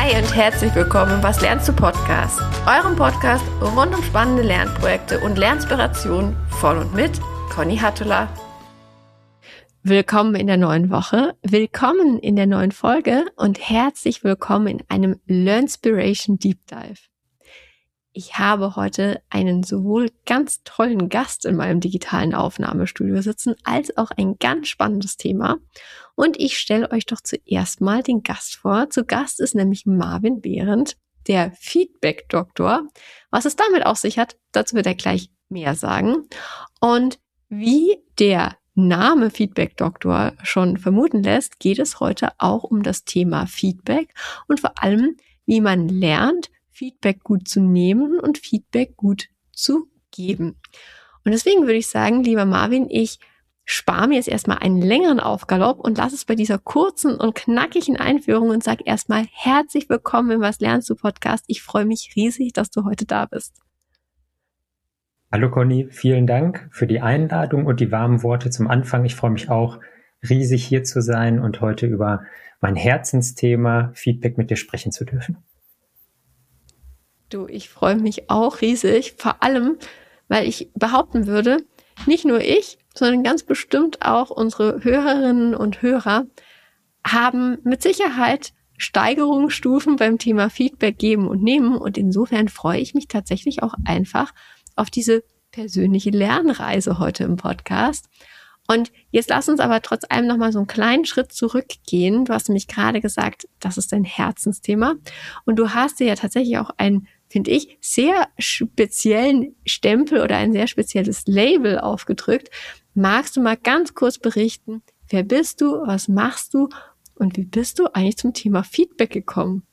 Hi und herzlich willkommen im Was lernst du Podcast, eurem Podcast rund um spannende Lernprojekte und Lernspirationen von und mit Conny Hattula. Willkommen in der neuen Woche, willkommen in der neuen Folge und herzlich willkommen in einem Learnspiration Deep Dive. Ich habe heute einen sowohl ganz tollen Gast in meinem digitalen Aufnahmestudio sitzen, als auch ein ganz spannendes Thema. Und ich stelle euch doch zuerst mal den Gast vor. Zu Gast ist nämlich Marvin Behrendt, der Feedback-Doktor. Was es damit auf sich hat, dazu wird er gleich mehr sagen. Und wie der Name Feedback-Doktor schon vermuten lässt, geht es heute auch um das Thema Feedback und vor allem, wie man lernt, Feedback gut zu nehmen und Feedback gut zu geben. Und deswegen würde ich sagen, lieber Marvin, ich spare mir jetzt erstmal einen längeren Aufgalopp und lasse es bei dieser kurzen und knackigen Einführung und sage erstmal herzlich willkommen im Was lernst du Podcast. Ich freue mich riesig, dass du heute da bist. Hallo Conny, vielen Dank für die Einladung und die warmen Worte zum Anfang. Ich freue mich auch riesig hier zu sein und heute über mein Herzensthema Feedback mit dir sprechen zu dürfen. Du, ich freue mich auch riesig, vor allem, weil ich behaupten würde, nicht nur ich, sondern ganz bestimmt auch unsere Hörerinnen und Hörer haben mit Sicherheit Steigerungsstufen beim Thema Feedback geben und nehmen. Und insofern freue ich mich tatsächlich auch einfach auf diese persönliche Lernreise heute im Podcast. Und jetzt lass uns aber trotz allem nochmal so einen kleinen Schritt zurückgehen. Du hast nämlich gerade gesagt, das ist dein Herzensthema. Und du hast dir ja tatsächlich auch einen, finde ich, sehr speziellen Stempel oder ein sehr spezielles Label aufgedrückt. Magst du mal ganz kurz berichten, wer bist du, was machst du und wie bist du eigentlich zum Thema Feedback gekommen?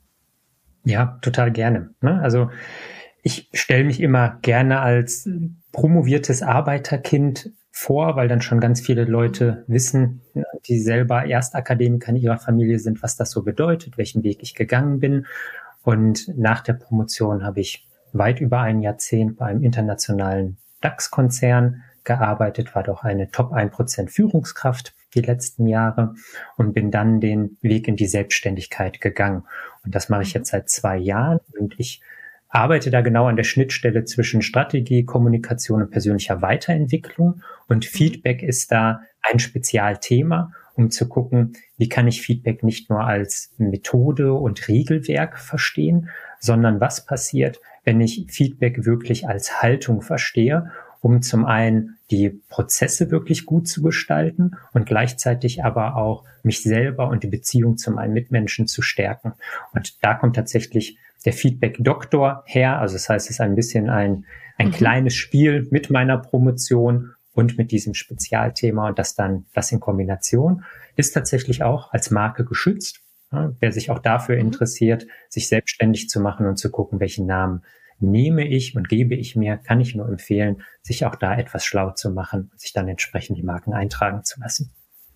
Ja, total gerne. Also ich stelle mich immer gerne als promoviertes Arbeiterkind vor, weil dann schon ganz viele Leute wissen, die selber Erstakademiker in ihrer Familie sind, was das so bedeutet, welchen Weg ich gegangen bin. Und nach der Promotion habe ich weit über ein Jahrzehnt bei einem internationalen DAX-Konzern gearbeitet, war doch eine Top 1% Führungskraft die letzten Jahre und bin dann den Weg in die Selbstständigkeit gegangen. Und das mache ich jetzt seit 2 Jahren und ich arbeite da genau an der Schnittstelle zwischen Strategie, Kommunikation und persönlicher Weiterentwicklung. Und Feedback ist da ein Spezialthema, um zu gucken, wie kann ich Feedback nicht nur als Methode und Regelwerk verstehen, sondern was passiert, wenn ich Feedback wirklich als Haltung verstehe, um zum einen die Prozesse wirklich gut zu gestalten und gleichzeitig aber auch mich selber und die Beziehung zu meinen Mitmenschen zu stärken. Und da kommt tatsächlich der Feedback-Doktor her. Also das heißt, es ist ein bisschen ein kleines Spiel mit meiner Promotion und mit diesem Spezialthema und das in Kombination ist tatsächlich auch als Marke geschützt. Ja, wer sich auch dafür interessiert, sich selbstständig zu machen und zu gucken, welchen Namen nehme ich und gebe ich mir, kann ich nur empfehlen, sich auch da etwas schlau zu machen und sich dann entsprechend die Marken eintragen zu lassen.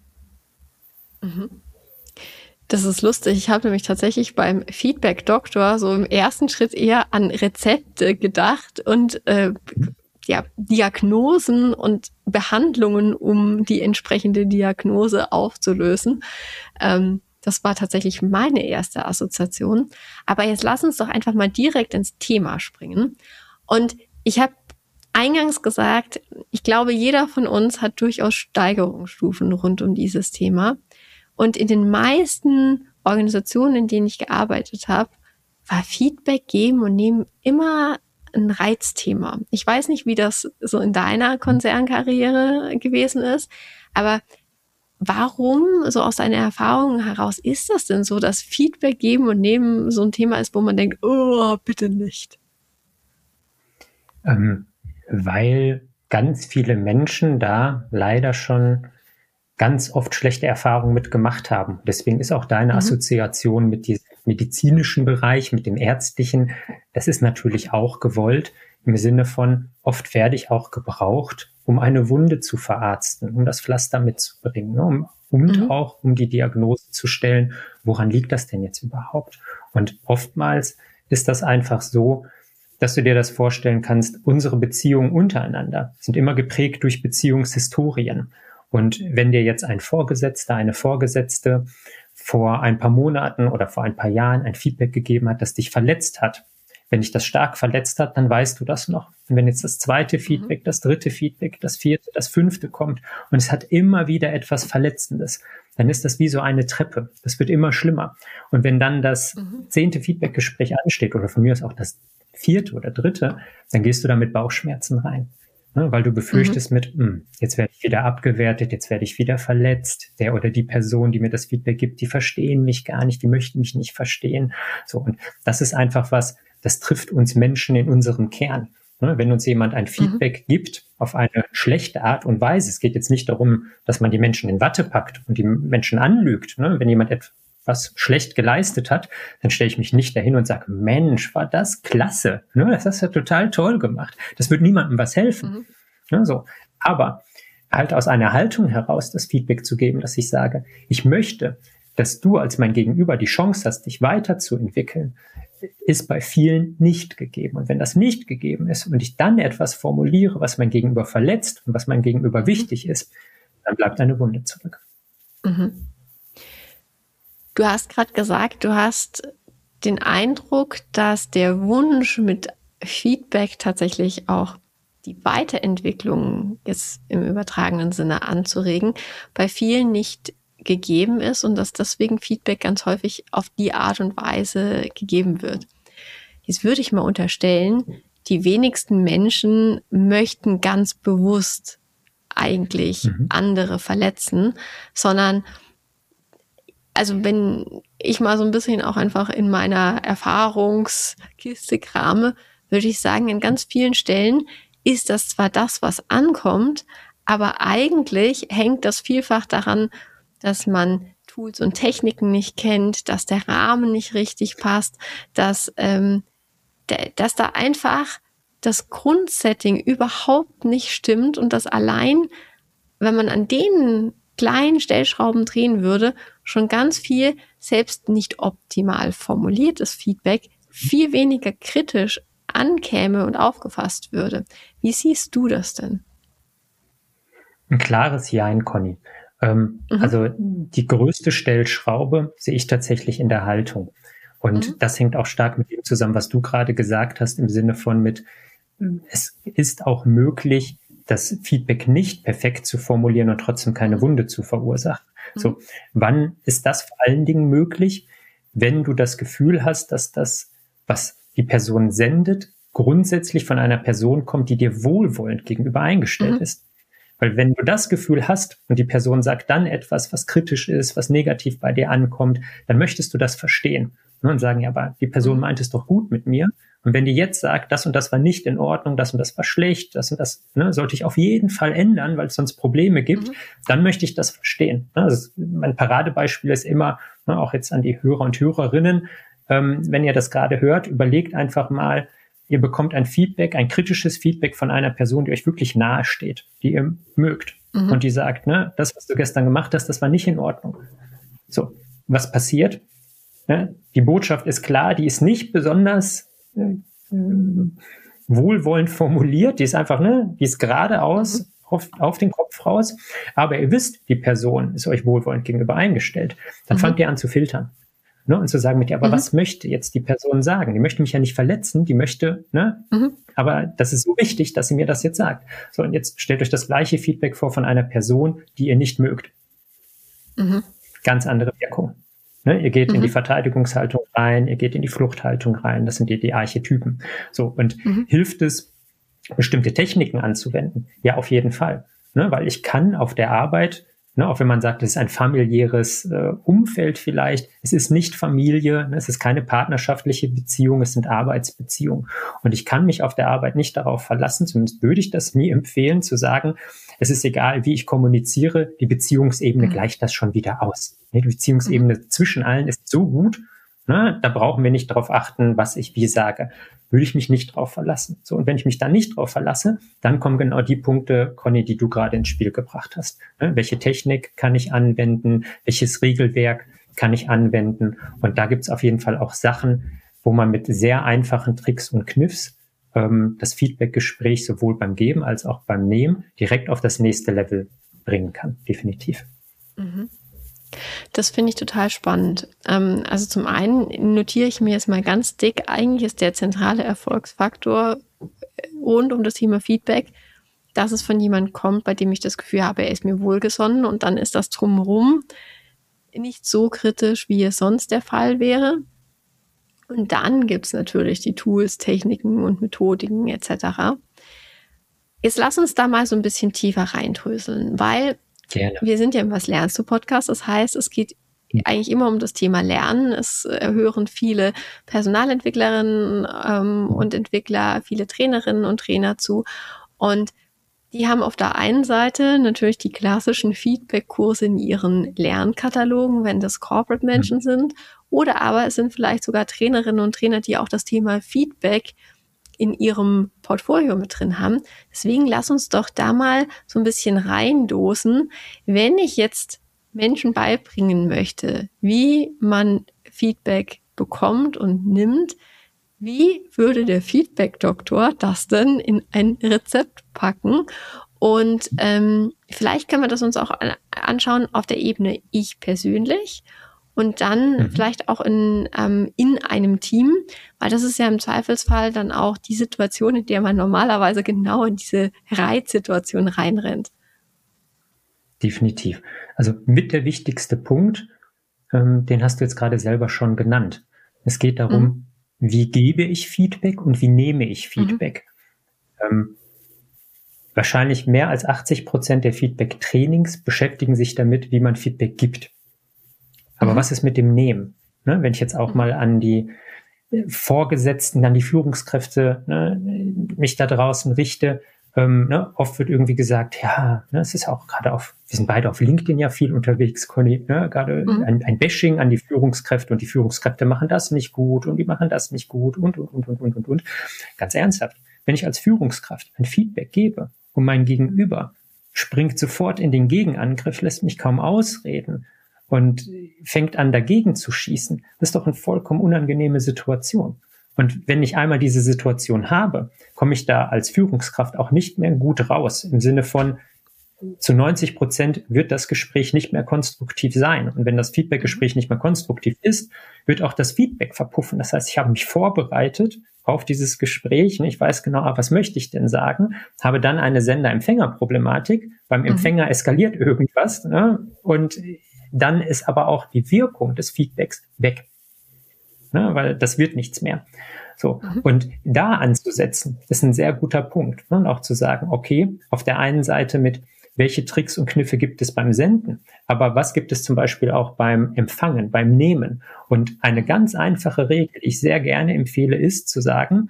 Das ist lustig. Ich habe nämlich tatsächlich beim Feedback-Doktor so im ersten Schritt eher an Rezepte gedacht und Diagnosen und Behandlungen, um die entsprechende Diagnose aufzulösen. Das war tatsächlich meine erste Assoziation. Aber jetzt lass uns doch einfach mal direkt ins Thema springen. Und ich habe eingangs gesagt, ich glaube, jeder von uns hat durchaus Steigerungsstufen rund um dieses Thema. Und in den meisten Organisationen, in denen ich gearbeitet habe, war Feedback geben und nehmen immer ein Reizthema. Ich weiß nicht, wie das so in deiner Konzernkarriere gewesen ist, aber warum, so aus deiner Erfahrung heraus, ist das denn so, dass Feedback geben und nehmen so ein Thema ist, wo man denkt, oh, bitte nicht? Weil ganz viele Menschen da leider schon ganz oft schlechte Erfahrungen mitgemacht haben. Deswegen ist auch deine Assoziation mit diesem medizinischen Bereich, mit dem ärztlichen, das ist natürlich auch gewollt, im Sinne von, oft werde ich auch gebraucht, um eine Wunde zu verarzten, um das Pflaster mitzubringen, ne? Und auch um die Diagnose zu stellen, woran liegt das denn jetzt überhaupt? Und oftmals ist das einfach so, dass du dir das vorstellen kannst, unsere Beziehungen untereinander sind immer geprägt durch Beziehungshistorien. Und wenn dir jetzt ein Vorgesetzter, eine Vorgesetzte vor ein paar Monaten oder vor ein paar Jahren ein Feedback gegeben hat, das dich verletzt hat. Wenn dich das stark verletzt hat, dann weißt du das noch. Und wenn jetzt das zweite Feedback, das dritte Feedback, das vierte, das fünfte kommt und es hat immer wieder etwas Verletzendes, dann ist das wie so eine Treppe. Das wird immer schlimmer. Und wenn dann das 10. Feedbackgespräch ansteht oder von mir aus auch das 4. oder 3., dann gehst du da mit Bauchschmerzen rein. Ne, weil du befürchtest jetzt werde ich wieder abgewertet, jetzt werde ich wieder verletzt. Der oder die Person, die mir das Feedback gibt, die verstehen mich gar nicht, die möchten mich nicht verstehen. So, und das ist einfach was, das trifft uns Menschen in unserem Kern. Ne, wenn uns jemand ein Feedback gibt auf eine schlechte Art und Weise, es geht jetzt nicht darum, dass man die Menschen in Watte packt und die Menschen anlügt. Ne, wenn jemand etwas schlecht geleistet hat, dann stelle ich mich nicht dahin und sage, Mensch, war das klasse. Ne, das hast du ja total toll gemacht. Das wird niemandem was helfen. Ja, so. Aber halt aus einer Haltung heraus das Feedback zu geben, dass ich sage, ich möchte, dass du als mein Gegenüber die Chance hast, dich weiterzuentwickeln, ist bei vielen nicht gegeben. Und wenn das nicht gegeben ist und ich dann etwas formuliere, was mein Gegenüber verletzt und was mein Gegenüber wichtig ist, dann bleibt eine Wunde zurück. Du hast gerade gesagt, du hast den Eindruck, dass der Wunsch mit Feedback tatsächlich auch die Weiterentwicklung jetzt im übertragenen Sinne anzuregen, bei vielen nicht gegeben ist und dass deswegen Feedback ganz häufig auf die Art und Weise gegeben wird. Jetzt würde ich mal unterstellen, die wenigsten Menschen möchten ganz bewusst eigentlich andere verletzen, sondern also wenn ich mal so ein bisschen auch einfach in meiner Erfahrungskiste krame, würde ich sagen, in ganz vielen Stellen ist das zwar das, was ankommt, aber eigentlich hängt das vielfach daran, dass man Tools und Techniken nicht kennt, dass der Rahmen nicht richtig passt, dass da einfach das Grundsetting überhaupt nicht stimmt und dass allein, wenn man an den kleinen Stellschrauben drehen würde, schon ganz viel, selbst nicht optimal formuliertes Feedback, viel weniger kritisch ankäme und aufgefasst würde. Wie siehst du das denn? Ein klares Jein, Conny. Also die größte Stellschraube sehe ich tatsächlich in der Haltung. Und das hängt auch stark mit dem zusammen, was du gerade gesagt hast, im Sinne von es ist auch möglich, das Feedback nicht perfekt zu formulieren und trotzdem keine Wunde zu verursachen. So, wann ist das vor allen Dingen möglich? Wenn du das Gefühl hast, dass das, was die Person sendet, grundsätzlich von einer Person kommt, die dir wohlwollend gegenüber eingestellt ist. Weil wenn du das Gefühl hast und die Person sagt dann etwas, was kritisch ist, was negativ bei dir ankommt, dann möchtest du das verstehen. Und sagen, ja, aber die Person meint es doch gut mit mir. Und wenn die jetzt sagt, das und das war nicht in Ordnung, das und das war schlecht, das und das sollte ich auf jeden Fall ändern, weil es sonst Probleme gibt, dann möchte ich das verstehen. Also mein Paradebeispiel ist immer, auch jetzt an die Hörer und Hörerinnen, wenn ihr das gerade hört, überlegt einfach mal, ihr bekommt ein Feedback, ein kritisches Feedback von einer Person, die euch wirklich nahe steht, die ihr mögt. Und die sagt, das, was du gestern gemacht hast, das war nicht in Ordnung. So, was passiert? Die Botschaft ist klar, die ist nicht besonders wohlwollend formuliert, die ist einfach, die ist geradeaus auf den Kopf raus, aber ihr wisst, die Person ist euch wohlwollend gegenüber eingestellt. Dann fangt ihr an zu filtern. Und zu sagen mit dir, aber was möchte jetzt die Person sagen? Die möchte mich ja nicht verletzen, die möchte, aber das ist so wichtig, dass sie mir das jetzt sagt. So, und jetzt stellt euch das gleiche Feedback vor von einer Person, die ihr nicht mögt. Ganz andere Wirkung. Ihr geht in die Verteidigungshaltung rein, ihr geht in die Fluchthaltung rein, das sind die Archetypen. So, und hilft es, bestimmte Techniken anzuwenden? Ja, auf jeden Fall. Weil ich kann auf der Arbeit, auch wenn man sagt, es ist ein familiäres Umfeld vielleicht, es ist nicht Familie, es ist keine partnerschaftliche Beziehung, es sind Arbeitsbeziehungen. Und ich kann mich auf der Arbeit nicht darauf verlassen, zumindest würde ich das nie empfehlen, zu sagen, es ist egal, wie ich kommuniziere, die Beziehungsebene gleicht das schon wieder aus. Die Beziehungsebene zwischen allen ist so gut, da brauchen wir nicht darauf achten, was ich wie sage. Würde ich mich nicht drauf verlassen. So, und wenn ich mich da nicht drauf verlasse, dann kommen genau die Punkte, Conny, die du gerade ins Spiel gebracht hast. Welche Technik kann ich anwenden? Welches Regelwerk kann ich anwenden? Und da gibt es auf jeden Fall auch Sachen, wo man mit sehr einfachen Tricks und Kniffs das Feedback-Gespräch sowohl beim Geben als auch beim Nehmen direkt auf das nächste Level bringen kann. Definitiv. Das finde ich total spannend. Also zum einen notiere ich mir jetzt mal ganz dick, eigentlich ist der zentrale Erfolgsfaktor rund um das Thema Feedback, dass es von jemandem kommt, bei dem ich das Gefühl habe, er ist mir wohlgesonnen, und dann ist das Drumherum nicht so kritisch, wie es sonst der Fall wäre. Und dann gibt es natürlich die Tools, Techniken und Methodiken etc. Jetzt lass uns da mal so ein bisschen tiefer reindröseln, weil Gerne. wir sind ja im Was lernst du Podcast. Das heißt, es geht eigentlich immer um das Thema Lernen. Es hören viele Personalentwicklerinnen und Entwickler, viele Trainerinnen und Trainer zu. Und die haben auf der einen Seite natürlich die klassischen Feedback-Kurse in ihren Lernkatalogen, wenn das Corporate-Menschen sind. Oder aber es sind vielleicht sogar Trainerinnen und Trainer, die auch das Thema Feedback in ihrem Portfolio mit drin haben. Deswegen lass uns doch da mal so ein bisschen reindosen. Wenn ich jetzt Menschen beibringen möchte, wie man Feedback bekommt und nimmt, wie würde der Feedback-Doktor das denn in ein Rezept packen? Und vielleicht können wir das uns auch anschauen auf der Ebene ich persönlich und dann vielleicht auch in einem Team, weil das ist ja im Zweifelsfall dann auch die Situation, in der man normalerweise genau in diese Reizsituation reinrennt. Definitiv. Also mit der wichtigste Punkt, den hast du jetzt gerade selber schon genannt. Es geht darum, wie gebe ich Feedback und wie nehme ich Feedback. Wahrscheinlich mehr als 80% der Feedback-Trainings beschäftigen sich damit, wie man Feedback gibt. Aber was ist mit dem Nehmen? Ne, wenn ich jetzt auch mal an die Vorgesetzten, an die Führungskräfte, mich da draußen richte, oft wird irgendwie gesagt, ja, es ist auch gerade wir sind beide auf LinkedIn ja viel unterwegs, Conny, gerade ein Bashing an die Führungskräfte, und die Führungskräfte machen das nicht gut und die machen das nicht gut und. Ganz ernsthaft, wenn ich als Führungskraft ein Feedback gebe und mein Gegenüber springt sofort in den Gegenangriff, lässt mich kaum ausreden und fängt an, dagegen zu schießen, das ist doch eine vollkommen unangenehme Situation. Und wenn ich einmal diese Situation habe, komme ich da als Führungskraft auch nicht mehr gut raus. Im Sinne von, zu 90% wird das Gespräch nicht mehr konstruktiv sein. Und wenn das Feedback-Gespräch nicht mehr konstruktiv ist, wird auch das Feedback verpuffen. Das heißt, ich habe mich vorbereitet auf dieses Gespräch. Ich weiß genau, was möchte ich denn sagen? Habe dann eine Sender-Empfänger-Problematik. Beim Empfänger eskaliert irgendwas. Und dann ist aber auch die Wirkung des Feedbacks weg. Weil das wird nichts mehr. So. Und da anzusetzen, ist ein sehr guter Punkt. Und auch zu sagen, okay, auf der einen Seite mit, welche Tricks und Kniffe gibt es beim Senden, aber was gibt es zum Beispiel auch beim Empfangen, beim Nehmen? Und eine ganz einfache Regel, die ich sehr gerne empfehle, ist zu sagen,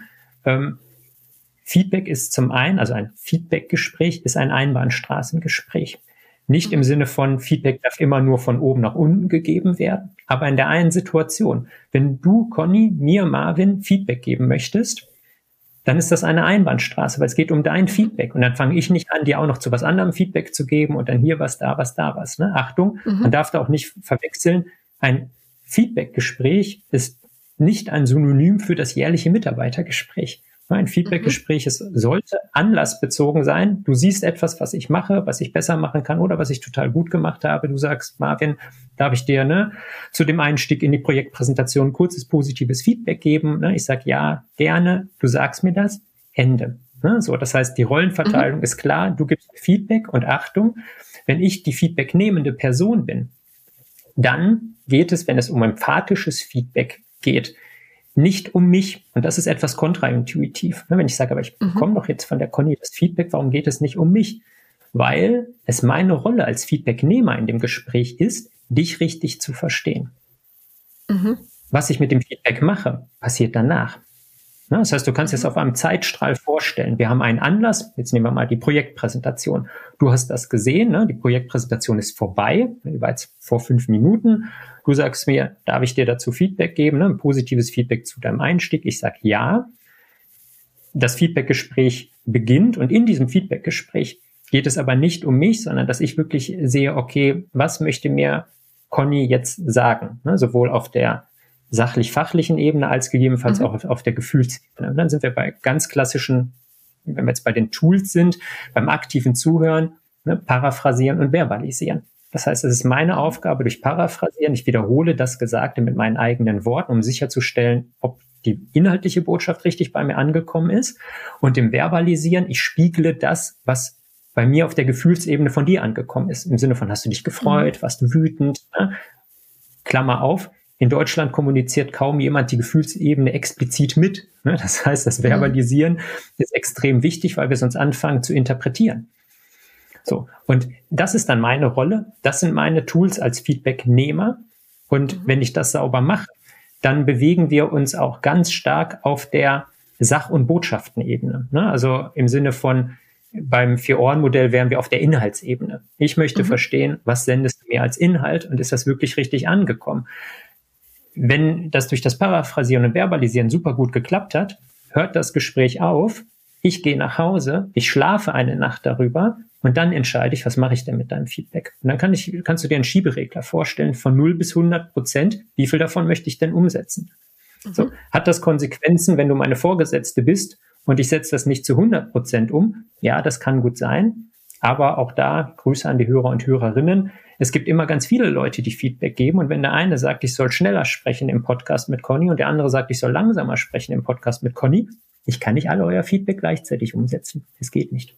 Feedback ist zum einen, also ein Feedback-Gespräch ist ein Einbahnstraßengespräch. Nicht im Sinne von, Feedback darf immer nur von oben nach unten gegeben werden, aber in der einen Situation. Wenn du, Conny, mir, Marvin, Feedback geben möchtest, dann ist das eine Einbahnstraße, weil es geht um dein Feedback. Und dann fange ich nicht an, dir auch noch zu was anderem Feedback zu geben und dann hier was, da was. Ne? Achtung, man darf da auch nicht verwechseln. Ein Feedback-Gespräch ist nicht ein Synonym für das jährliche Mitarbeitergespräch. Ein Feedback-Gespräch sollte anlassbezogen sein. Du siehst etwas, was ich mache, was ich besser machen kann oder was ich total gut gemacht habe. Du sagst, Marvin, darf ich dir zu dem Einstieg in die Projektpräsentation kurzes positives Feedback geben? Ich sage, ja, gerne. Du sagst mir das. Ende. So, das heißt, die Rollenverteilung ist klar. Du gibst Feedback und Achtung, wenn ich die feedbacknehmende Person bin, dann geht es, wenn es um emphatisches Feedback geht, nicht um mich. Und das ist etwas kontraintuitiv. Wenn ich sage, aber ich bekomme doch jetzt von der Conny das Feedback, warum geht es nicht um mich? Weil es meine Rolle als Feedbacknehmer in dem Gespräch ist, dich richtig zu verstehen. Was ich mit dem Feedback mache, passiert danach. Das heißt, du kannst es auf einem Zeitstrahl vorstellen. Wir haben einen Anlass, jetzt nehmen wir mal die Projektpräsentation. Du hast das gesehen, die Projektpräsentation ist vorbei, die war jetzt vor 5 Minuten. Du sagst mir, darf ich dir dazu Feedback geben, ein positives Feedback zu deinem Einstieg? Ich sage ja. Das Feedbackgespräch beginnt und in diesem Feedbackgespräch geht es aber nicht um mich, sondern dass ich wirklich sehe, okay, was möchte mir Conny jetzt sagen? Sowohl auf der sachlich-fachlichen Ebene als gegebenenfalls auch auf der Gefühlsebene. Und dann sind wir bei ganz klassischen, wenn wir jetzt bei den Tools sind, beim aktiven Zuhören, paraphrasieren und verbalisieren. Das heißt, es ist meine Aufgabe, durch Paraphrasieren, ich wiederhole das Gesagte mit meinen eigenen Worten, um sicherzustellen, ob die inhaltliche Botschaft richtig bei mir angekommen ist. Und im Verbalisieren, ich spiegle das, was bei mir auf der Gefühlsebene von dir angekommen ist. Im Sinne von, hast du dich gefreut, warst du wütend? Ne? Klammer auf, in Deutschland kommuniziert kaum jemand die Gefühlsebene explizit mit. Ne? Das heißt, das Verbalisieren ist extrem wichtig, weil wir sonst anfangen zu interpretieren. So. Und das ist dann meine Rolle. Das sind meine Tools als Feedbacknehmer. Und wenn ich das sauber mache, dann bewegen wir uns auch ganz stark auf der Sach- und Botschaftenebene. Ne? Also im Sinne von, beim 4-Ohren-Modell wären wir auf der Inhaltsebene. Ich möchte verstehen, was sendest du mir als Inhalt und ist das wirklich richtig angekommen? Wenn das durch das Paraphrasieren und Verbalisieren super gut geklappt hat, hört das Gespräch auf, ich gehe nach Hause, ich schlafe eine Nacht darüber und dann entscheide ich, was mache ich denn mit deinem Feedback? Und dann kannst du dir einen Schieberegler vorstellen von 0 bis 100%, wie viel davon möchte ich denn umsetzen? So, hat das Konsequenzen, wenn du meine Vorgesetzte bist und ich setze das nicht zu 100% um? Ja, das kann gut sein. Aber auch da, Grüße an die Hörer und Hörerinnen, es gibt immer ganz viele Leute, die Feedback geben. Und wenn der eine sagt, ich soll schneller sprechen im Podcast mit Conny und der andere sagt, ich soll langsamer sprechen im Podcast mit Conny, ich kann nicht alle euer Feedback gleichzeitig umsetzen. Es geht nicht.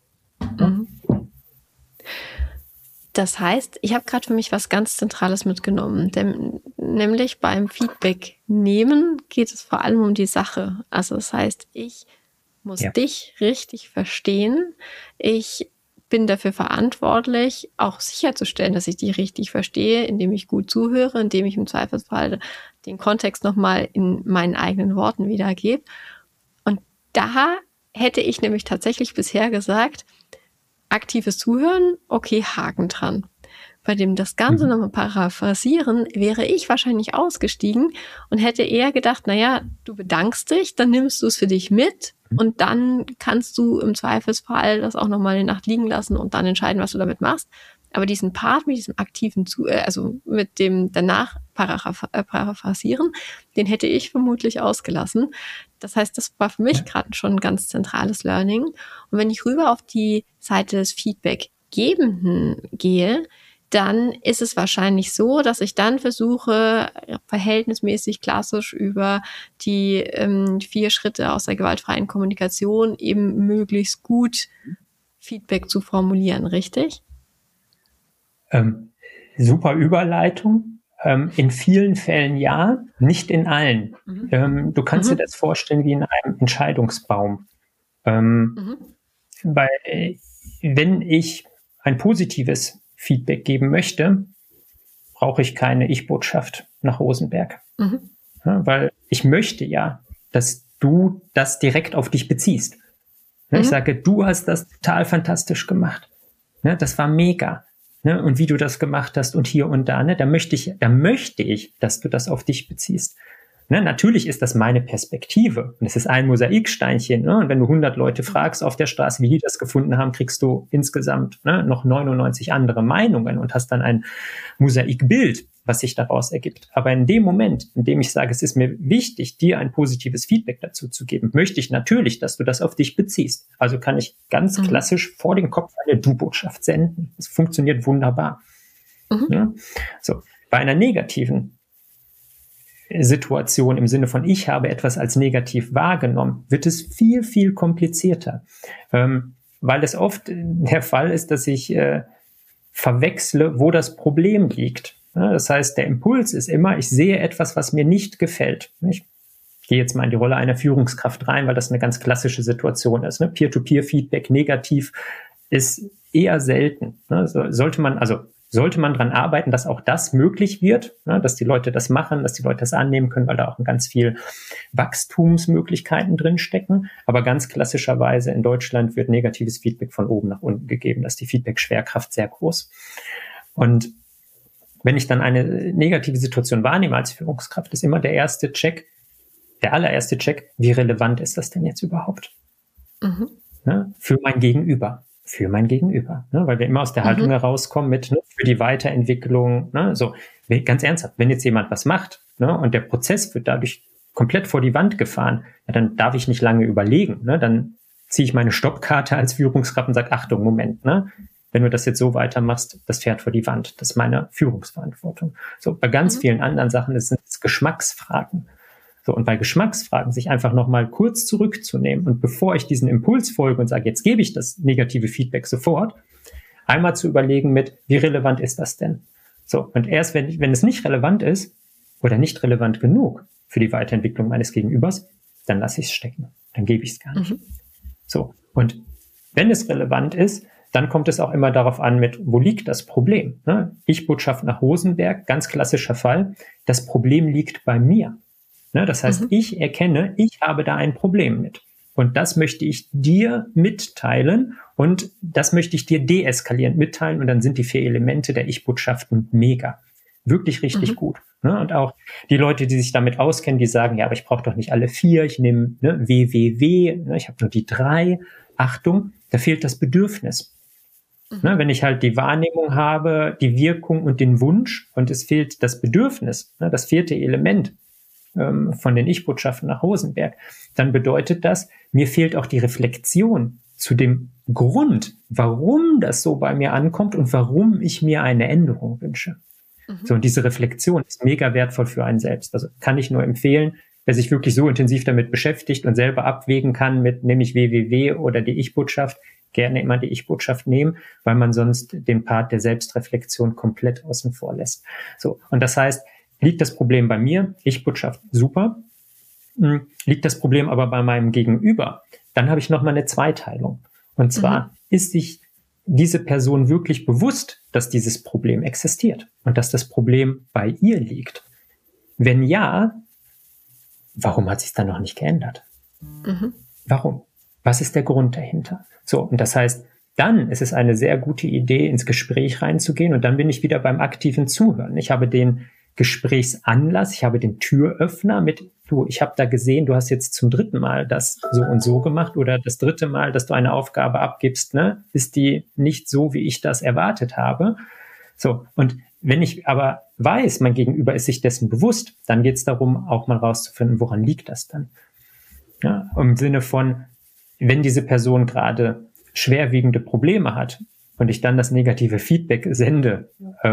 Das heißt, ich habe gerade für mich was ganz Zentrales mitgenommen, nämlich beim Feedback nehmen geht es vor allem um die Sache. Also das heißt, ich muss dich richtig verstehen. Ich bin dafür verantwortlich, auch sicherzustellen, dass ich dich richtig verstehe, indem ich gut zuhöre, indem ich im Zweifelsfall den Kontext nochmal in meinen eigenen Worten wiedergebe. Und da hätte ich nämlich tatsächlich bisher gesagt, aktives Zuhören, okay, Haken dran. Bei dem das Ganze nochmal paraphrasieren, wäre ich wahrscheinlich ausgestiegen und hätte eher gedacht, naja, du bedankst dich, dann nimmst du es für dich mit und dann kannst du im Zweifelsfall das auch nochmal eine Nacht liegen lassen und dann entscheiden, was du damit machst. Aber diesen Part mit diesem aktiven also mit dem danach paraphrasieren, den hätte ich vermutlich ausgelassen. Das heißt, das war für mich gerade schon ein ganz zentrales Learning. Und wenn ich rüber auf die Seite des Feedbackgebenden gehe, dann ist es wahrscheinlich so, dass ich dann versuche, verhältnismäßig klassisch über die 4 Schritte aus der gewaltfreien Kommunikation eben möglichst gut Feedback zu formulieren, richtig? Super Überleitung. In vielen Fällen ja, nicht in allen. Du kannst dir das vorstellen wie in einem Entscheidungsbaum. Weil wenn ich ein positives Feedback geben möchte, brauche ich keine Ich-Botschaft nach Rosenberg. Ja, weil ich möchte ja, dass du das direkt auf dich beziehst. Ich sage, du hast das total fantastisch gemacht. Das war mega. Und wie du das gemacht hast und hier und da, da möchte ich, dass du das auf dich beziehst. Natürlich ist das meine Perspektive und es ist ein Mosaiksteinchen. Und wenn du 100 Leute fragst auf der Straße, wie die das gefunden haben, kriegst du insgesamt noch 99 andere Meinungen und hast dann ein Mosaikbild, was sich daraus ergibt. Aber in dem Moment, in dem ich sage, es ist mir wichtig, dir ein positives Feedback dazu zu geben, möchte ich natürlich, dass du das auf dich beziehst. Also kann ich ganz klassisch vor den Kopf eine Du-Botschaft senden. Das funktioniert wunderbar. Ja? So, bei einer negativen Situation im Sinne von ich habe etwas als negativ wahrgenommen, wird es viel, viel komplizierter. Weil es oft der Fall ist, dass ich verwechsle, wo das Problem liegt. Ja, das heißt, der Impuls ist immer, ich sehe etwas, was mir nicht gefällt. Ich gehe jetzt mal in die Rolle einer Führungskraft rein, weil das eine ganz klassische Situation ist. Peer-to-Peer-Feedback negativ ist eher selten. Sollte man dran arbeiten, dass auch das möglich wird, dass die Leute das machen, dass die Leute das annehmen können, weil da auch ganz viel Wachstumsmöglichkeiten drinstecken. Aber ganz klassischerweise in Deutschland wird negatives Feedback von oben nach unten gegeben. Da ist die Feedback-Schwerkraft sehr groß. Und wenn ich dann eine negative Situation wahrnehme als Führungskraft, ist immer der allererste Check, wie relevant ist das denn jetzt überhaupt? Für mein Gegenüber. Weil wir immer aus der Haltung herauskommen mit für die Weiterentwicklung. So, ganz ernsthaft, wenn jetzt jemand was macht und der Prozess wird dadurch komplett vor die Wand gefahren, dann darf ich nicht lange überlegen. Dann ziehe ich meine Stoppkarte als Führungskraft und sage, Achtung, Moment, wenn du das jetzt so weitermachst, das fährt vor die Wand. Das ist meine Führungsverantwortung. So, bei ganz vielen anderen Sachen sind es Geschmacksfragen. So, und bei Geschmacksfragen sich einfach nochmal kurz zurückzunehmen und bevor ich diesen Impuls folge und sage, jetzt gebe ich das negative Feedback sofort, einmal zu überlegen wie relevant ist das denn? So, und erst wenn es nicht relevant ist oder nicht relevant genug für die Weiterentwicklung meines Gegenübers, dann lasse ich es stecken. Dann gebe ich es gar nicht. So, und wenn es relevant ist, dann kommt es auch immer darauf an, wo liegt das Problem? Ne? Ich-Botschaft nach Rosenberg, ganz klassischer Fall. Das Problem liegt bei mir. Ne? Das heißt, ich erkenne, ich habe da ein Problem mit. Und das möchte ich dir mitteilen und das möchte ich dir deeskalierend mitteilen. Und dann sind die 4 Elemente der Ich-Botschaften mega. Wirklich richtig gut. Ne? Und auch die Leute, die sich damit auskennen, die sagen, ja, aber ich brauche doch nicht alle 4. Ich nehme WWW, ne? Ich habe nur die 3. Achtung, da fehlt das Bedürfnis. Ne? Wenn ich halt die Wahrnehmung habe, die Wirkung und den Wunsch und es fehlt das Bedürfnis, ne? Das 4. Element von den Ich-Botschaften nach Rosenberg, dann bedeutet das, mir fehlt auch die Reflexion zu dem Grund, warum das so bei mir ankommt und warum ich mir eine Änderung wünsche. So, und diese Reflexion ist mega wertvoll für einen selbst. Also kann ich nur empfehlen, wer sich wirklich so intensiv damit beschäftigt und selber abwägen kann nehme ich WWW oder die Ich-Botschaft, gerne immer die Ich-Botschaft nehmen, weil man sonst den Part der Selbstreflexion komplett außen vor lässt. So, und das heißt, liegt das Problem bei mir? Ich-Botschaft, super. Liegt das Problem aber bei meinem Gegenüber? Dann habe ich nochmal eine Zweiteilung. Und zwar ist sich diese Person wirklich bewusst, dass dieses Problem existiert und dass das Problem bei ihr liegt? Wenn ja, warum hat sich es dann noch nicht geändert? Warum? Was ist der Grund dahinter? So, und das heißt, dann ist es eine sehr gute Idee, ins Gespräch reinzugehen und dann bin ich wieder beim aktiven Zuhören. Ich habe den Gesprächsanlass, ich habe den Türöffner ich habe da gesehen, du hast jetzt zum 3. Mal das so und so gemacht oder das 3. Mal, dass du eine Aufgabe abgibst, ne, ist die nicht so, wie ich das erwartet habe. So, und wenn ich aber weiß, mein Gegenüber ist sich dessen bewusst, dann geht es darum, auch mal rauszufinden, woran liegt das dann? Ja, im Sinne von, wenn diese Person gerade schwerwiegende Probleme hat und ich dann das negative Feedback sende,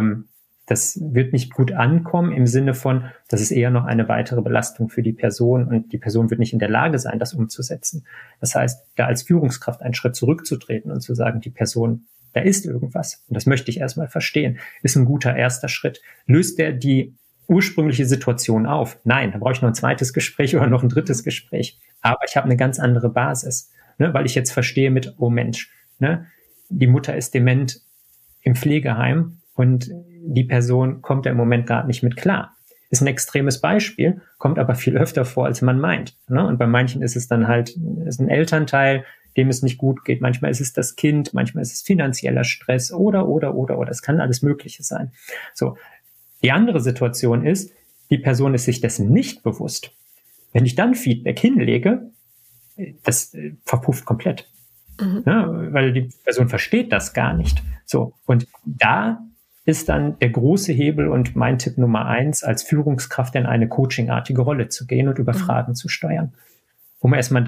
das wird nicht gut ankommen im Sinne von, das ist eher noch eine weitere Belastung für die Person und die Person wird nicht in der Lage sein, das umzusetzen. Das heißt, da als Führungskraft einen Schritt zurückzutreten und zu sagen, die Person, da ist irgendwas und das möchte ich erstmal verstehen, ist ein guter erster Schritt. Löst der die ursprüngliche Situation auf? Nein, da brauche ich noch ein 2. Gespräch oder noch ein 3. Gespräch. Aber ich habe eine ganz andere Basis, ne, weil ich jetzt verstehe oh Mensch, ne, die Mutter ist dement im Pflegeheim und die Person kommt da im Moment gerade nicht mit klar. Ist ein extremes Beispiel, kommt aber viel öfter vor, als man meint. Ne? Und bei manchen ist es dann halt ist ein Elternteil, dem es nicht gut geht. Manchmal ist es das Kind, manchmal ist es finanzieller Stress oder. Es kann alles Mögliche sein. So. Die andere Situation ist, die Person ist sich dessen nicht bewusst. Wenn ich dann Feedback hinlege, das verpufft komplett. Ja, weil die Person versteht das gar nicht. So. Und da ist dann der große Hebel und mein Tipp Nummer 1, als Führungskraft in eine coachingartige Rolle zu gehen und über Fragen zu steuern. Um erstmal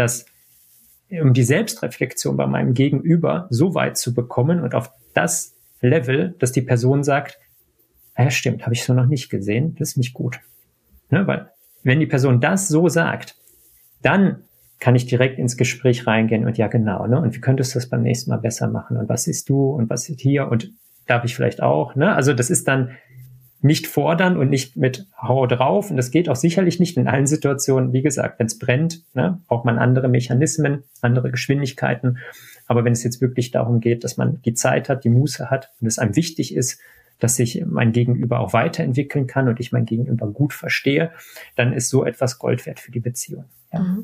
die Selbstreflexion bei meinem Gegenüber so weit zu bekommen und auf das Level, dass die Person sagt, ja stimmt, habe ich so noch nicht gesehen, das ist nicht gut. Ne, weil wenn die Person das so sagt, dann kann ich direkt ins Gespräch reingehen und ja genau, ne, und wie könntest du das beim nächsten Mal besser machen und was siehst du und was ist hier und darf ich vielleicht auch, ne? Also das ist dann nicht fordern und nicht mit Hau drauf und das geht auch sicherlich nicht in allen Situationen. Wie gesagt, wenn es brennt, ne, braucht man andere Mechanismen, andere Geschwindigkeiten. Aber wenn es jetzt wirklich darum geht, dass man die Zeit hat, die Muße hat und es einem wichtig ist, dass sich mein Gegenüber auch weiterentwickeln kann und ich mein Gegenüber gut verstehe, dann ist so etwas Gold wert für die Beziehung. Ja.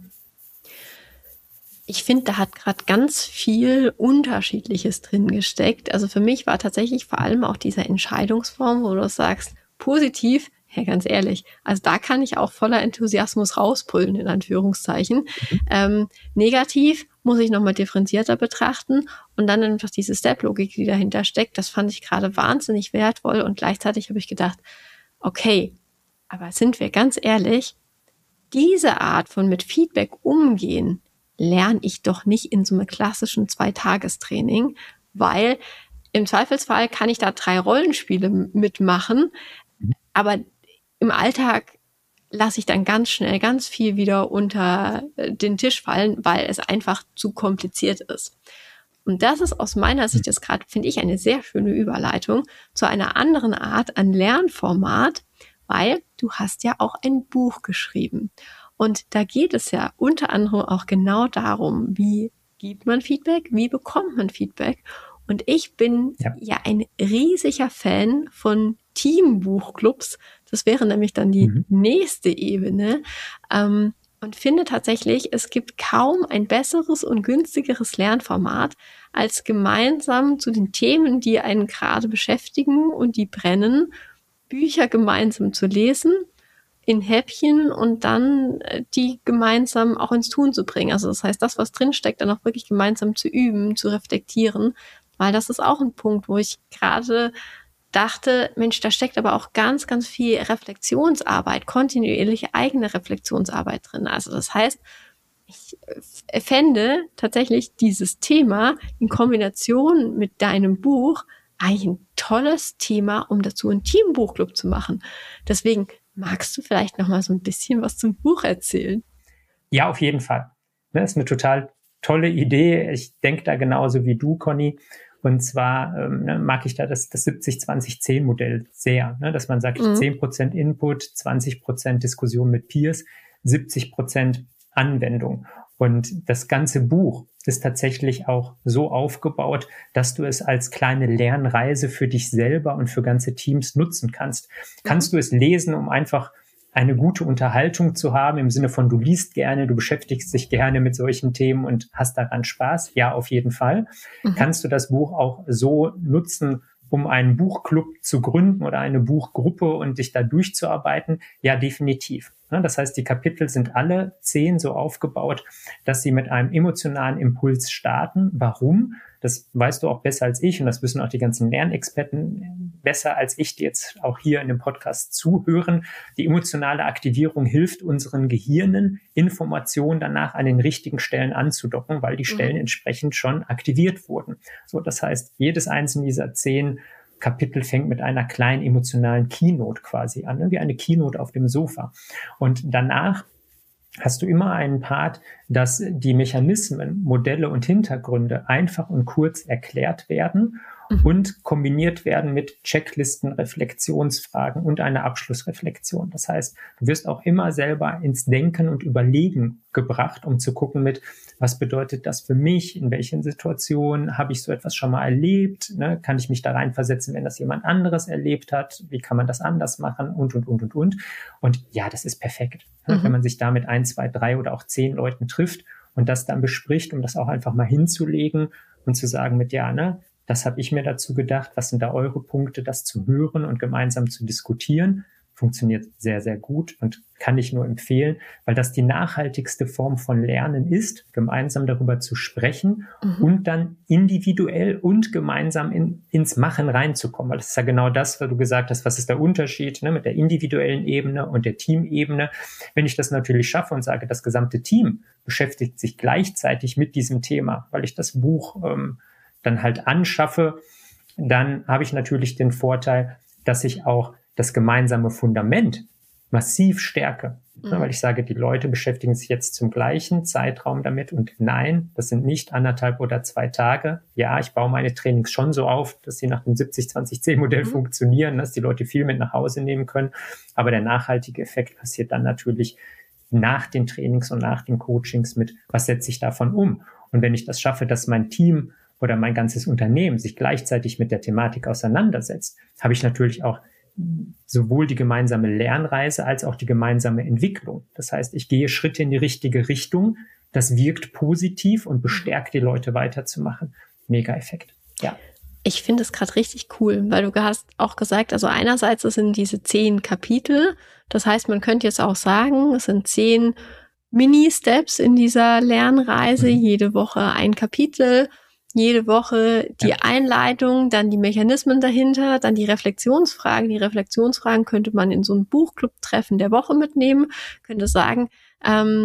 Ich finde, da hat gerade ganz viel Unterschiedliches drin gesteckt. Also für mich war tatsächlich vor allem auch diese Entscheidungsform, wo du sagst, positiv, ja ganz ehrlich, also da kann ich auch voller Enthusiasmus rauspullen, in Anführungszeichen. Negativ muss ich nochmal differenzierter betrachten und dann einfach diese Step-Logik, die dahinter steckt, das fand ich gerade wahnsinnig wertvoll und gleichzeitig habe ich gedacht, okay, aber sind wir ganz ehrlich, diese Art von mit Feedback umgehen, lerne ich doch nicht in so einem klassischen 2-Tagestraining, weil im Zweifelsfall kann ich da 3 Rollenspiele mitmachen, aber im Alltag lasse ich dann ganz schnell ganz viel wieder unter den Tisch fallen, weil es einfach zu kompliziert ist. Und das ist aus meiner Sicht jetzt gerade, finde ich, eine sehr schöne Überleitung zu einer anderen Art an Lernformat, weil du hast ja auch ein Buch geschrieben. Und da geht es ja unter anderem auch genau darum, wie gibt man Feedback, wie bekommt man Feedback. Und ich bin ja ein riesiger Fan von Teambuchclubs. Das wäre nämlich dann die nächste Ebene. Und finde tatsächlich, es gibt kaum ein besseres und günstigeres Lernformat, als gemeinsam zu den Themen, die einen gerade beschäftigen und die brennen, Bücher gemeinsam zu lesen, in Häppchen und dann die gemeinsam auch ins Tun zu bringen. Also das heißt, das, was drinsteckt, dann auch wirklich gemeinsam zu üben, zu reflektieren, weil das ist auch ein Punkt, wo ich gerade dachte, Mensch, da steckt aber auch ganz, ganz viel Reflexionsarbeit, kontinuierliche eigene Reflexionsarbeit drin. Also das heißt, ich fände tatsächlich dieses Thema in Kombination mit deinem Buch eigentlich ein tolles Thema, um dazu einen Teambuchclub zu machen. Deswegen magst du vielleicht noch mal so ein bisschen was zum Buch erzählen? Ja, auf jeden Fall. Das ist eine total tolle Idee. Ich denke da genauso wie du, Conny. Und zwar mag ich da das 70-20-10-Modell sehr, dass man sagt, 10% Input, 20% Diskussion mit Peers, 70% Anwendung. Und das ganze Buch ist tatsächlich auch so aufgebaut, dass du es als kleine Lernreise für dich selber und für ganze Teams nutzen kannst. Kannst du es lesen, um einfach eine gute Unterhaltung zu haben, im Sinne von, du liest gerne, du beschäftigst dich gerne mit solchen Themen und hast daran Spaß? Ja, auf jeden Fall. Kannst du das Buch auch so nutzen, um einen Buchclub zu gründen oder eine Buchgruppe und dich da durchzuarbeiten? Ja, definitiv. Das heißt, die Kapitel sind alle 10 so aufgebaut, dass sie mit einem emotionalen Impuls starten. Warum? Das weißt du auch besser als ich und das wissen auch die ganzen Lernexperten besser als ich, die jetzt auch hier in dem Podcast zuhören. Die emotionale Aktivierung hilft unseren Gehirnen, Informationen danach an den richtigen Stellen anzudocken, weil die Stellen entsprechend schon aktiviert wurden. So, das heißt, jedes einzelne dieser 10 Kapitel fängt mit einer kleinen emotionalen Keynote quasi an, wie eine Keynote auf dem Sofa. Und danach hast du immer einen Part, dass die Mechanismen, Modelle und Hintergründe einfach und kurz erklärt werden und kombiniert werden mit Checklisten, Reflexionsfragen und einer Abschlussreflexion. Das heißt, du wirst auch immer selber ins Denken und Überlegen gebracht, um zu gucken was bedeutet das für mich, in welchen Situationen habe ich so etwas schon mal erlebt, kann ich mich da reinversetzen, wenn das jemand anderes erlebt hat, wie kann man das anders machen und. Und ja, das ist perfekt, wenn man sich da mit 1, 2, 3 oder auch 10 Leuten trifft und das dann bespricht, um das auch einfach mal hinzulegen und zu sagen das habe ich mir dazu gedacht, was sind da eure Punkte, das zu hören und gemeinsam zu diskutieren. Funktioniert sehr, sehr gut und kann ich nur empfehlen, weil das die nachhaltigste Form von Lernen ist, gemeinsam darüber zu sprechen und dann individuell und gemeinsam ins Machen reinzukommen. Weil das ist ja genau das, was du gesagt hast, was ist der Unterschied mit der individuellen Ebene und der Teamebene. Wenn ich das natürlich schaffe und sage, das gesamte Team beschäftigt sich gleichzeitig mit diesem Thema, weil ich das Buch dann halt anschaffe, dann habe ich natürlich den Vorteil, dass ich auch das gemeinsame Fundament massiv stärke. Weil ich sage, die Leute beschäftigen sich jetzt zum gleichen Zeitraum damit und nein, das sind nicht 1,5 oder 2 Tage. Ja, ich baue meine Trainings schon so auf, dass sie nach dem 70-20-10-Modell funktionieren, dass die Leute viel mit nach Hause nehmen können. Aber der nachhaltige Effekt passiert dann natürlich nach den Trainings und nach den Coachings mit, was setze ich davon um? Und wenn ich das schaffe, dass mein Team oder mein ganzes Unternehmen sich gleichzeitig mit der Thematik auseinandersetzt, habe ich natürlich auch sowohl die gemeinsame Lernreise als auch die gemeinsame Entwicklung. Das heißt, ich gehe Schritte in die richtige Richtung. Das wirkt positiv und bestärkt die Leute weiterzumachen. Mega Effekt. Ja. Ich finde es gerade richtig cool, weil du hast auch gesagt, also einerseits es sind diese 10 Kapitel. Das heißt, man könnte jetzt auch sagen, es sind 10 Mini-Steps in dieser Lernreise. Jede Woche ein Kapitel. Jede Woche die Einleitung, dann die Mechanismen dahinter, dann die Reflexionsfragen. Die Reflexionsfragen könnte man in so ein Buchclub-Treffen der Woche mitnehmen, könnte sagen,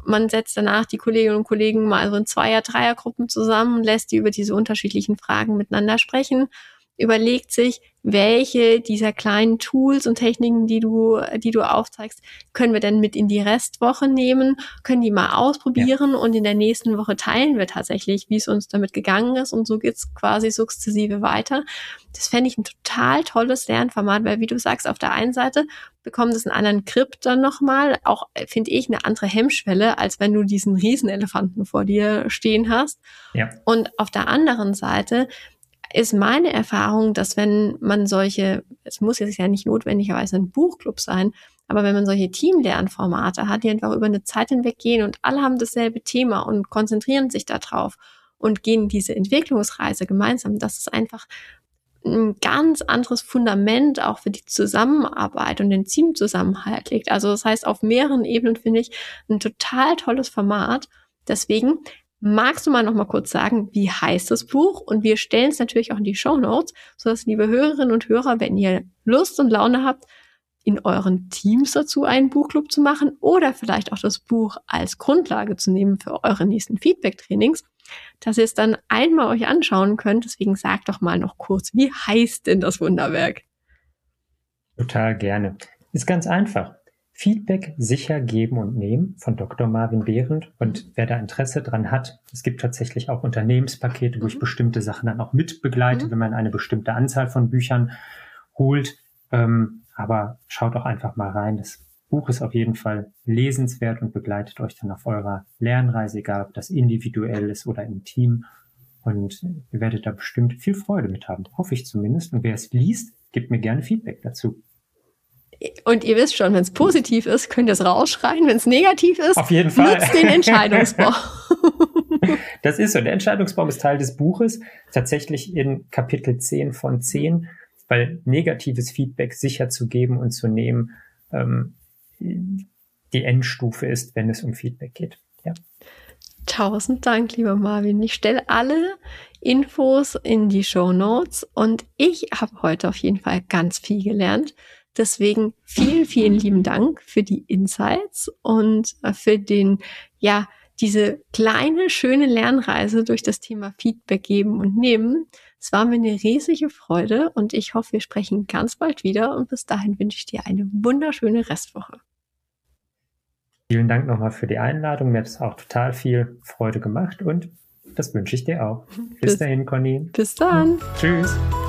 man setzt danach die Kolleginnen und Kollegen mal so in Zweier-, Dreiergruppen zusammen, lässt die über diese unterschiedlichen Fragen miteinander sprechen, überlegt sich, welche dieser kleinen Tools und Techniken, die du aufzeigst, können wir denn mit in die Restwoche nehmen, können die mal ausprobieren und in der nächsten Woche teilen wir tatsächlich, wie es uns damit gegangen ist und so geht's quasi sukzessive weiter. Das fände ich ein total tolles Lernformat, weil wie du sagst, auf der einen Seite bekommt es einen anderen Grip dann nochmal, auch finde ich eine andere Hemmschwelle, als wenn du diesen Riesenelefanten vor dir stehen hast. Ja. Und auf der anderen Seite ist meine Erfahrung, dass wenn man solche, es muss jetzt ja nicht notwendigerweise ein Buchclub sein, aber wenn man solche Teamlernformate hat, die einfach über eine Zeit hinweg gehen und alle haben dasselbe Thema und konzentrieren sich da drauf und gehen diese Entwicklungsreise gemeinsam, dass es einfach ein ganz anderes Fundament auch für die Zusammenarbeit und den Teamzusammenhalt legt. Also das heißt, auf mehreren Ebenen finde ich ein total tolles Format. Deswegen magst du noch mal kurz sagen, wie heißt das Buch? Und wir stellen es natürlich auch in die Shownotes, sodass, liebe Hörerinnen und Hörer, wenn ihr Lust und Laune habt, in euren Teams dazu einen Buchclub zu machen oder vielleicht auch das Buch als Grundlage zu nehmen für eure nächsten Feedback-Trainings, dass ihr es dann einmal euch anschauen könnt. Deswegen sagt doch mal noch kurz, wie heißt denn das Wunderwerk? Total gerne. Ist ganz einfach. Feedback sicher geben und nehmen von Dr. Marvin Behrendt. Und wer da Interesse dran hat, es gibt tatsächlich auch Unternehmenspakete, wo ich bestimmte Sachen dann auch mitbegleite, wenn man eine bestimmte Anzahl von Büchern holt. Aber schaut doch einfach mal rein. Das Buch ist auf jeden Fall lesenswert und begleitet euch dann auf eurer Lernreise, egal ob das individuell ist oder im Team. Und ihr werdet da bestimmt viel Freude mit haben, hoffe ich zumindest. Und wer es liest, gebt mir gerne Feedback dazu. Und ihr wisst schon, wenn es positiv ist, könnt ihr es rausschreien. Wenn es negativ ist, auf jeden Fall. Nutzt den Entscheidungsbaum. Das ist so. Der Entscheidungsbaum ist Teil des Buches, tatsächlich in Kapitel 10 von 10, weil negatives Feedback sicher zu geben und zu nehmen die Endstufe ist, wenn es um Feedback geht. Ja. 1000 Dank, lieber Marvin. Ich stelle alle Infos in die Shownotes und ich habe heute auf jeden Fall ganz viel gelernt. Deswegen vielen, vielen lieben Dank für die Insights und für diese kleine, schöne Lernreise durch das Thema Feedback geben und nehmen. Es war mir eine riesige Freude und ich hoffe, wir sprechen ganz bald wieder und bis dahin wünsche ich dir eine wunderschöne Restwoche. Vielen Dank nochmal für die Einladung. Mir hat es auch total viel Freude gemacht und das wünsche ich dir auch. Bis dahin, Conny. Bis dann. Tschüss.